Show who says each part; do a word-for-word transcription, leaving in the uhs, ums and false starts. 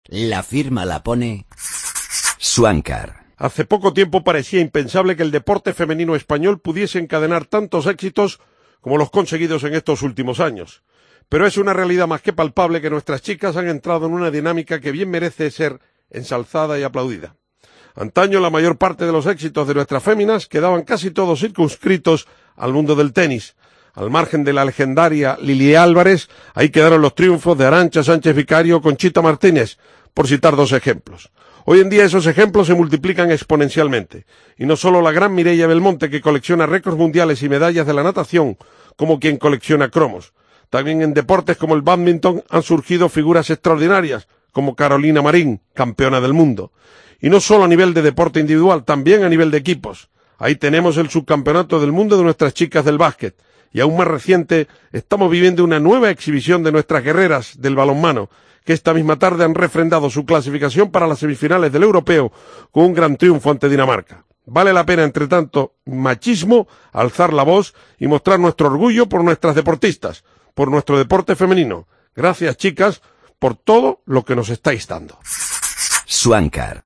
Speaker 1: La firma la pone Swankar.
Speaker 2: Hace poco tiempo parecía impensable que el deporte femenino español pudiese encadenar tantos éxitos como los conseguidos en estos últimos años. Pero es una realidad más que palpable que nuestras chicas han entrado en una dinámica que bien merece ser ensalzada y aplaudida. Antaño la mayor parte de los éxitos de nuestras féminas quedaban casi todos circunscritos al mundo del tenis. Al margen de la legendaria Lili Álvarez, ahí quedaron los triunfos de Arantxa Sánchez Vicario o Conchita Martínez, por citar dos ejemplos. Hoy en día esos ejemplos se multiplican exponencialmente, y no solo la gran Mireia Belmonte, que colecciona récords mundiales y medallas de la natación, como quien colecciona cromos. También en deportes como el bádminton han surgido figuras extraordinarias, como Carolina Marín, campeona del mundo. Y no solo a nivel de deporte individual, también a nivel de equipos. Ahí tenemos el subcampeonato del mundo de nuestras chicas del básquet. Y aún más reciente, estamos viviendo una nueva exhibición de nuestras guerreras del balonmano, que esta misma tarde han refrendado su clasificación para las semifinales del europeo con un gran triunfo ante Dinamarca. Vale la pena, entre tanto machismo, alzar la voz y mostrar nuestro orgullo por nuestras deportistas, por nuestro deporte femenino. Gracias, chicas, por todo lo que nos estáis dando.
Speaker 1: Swankar.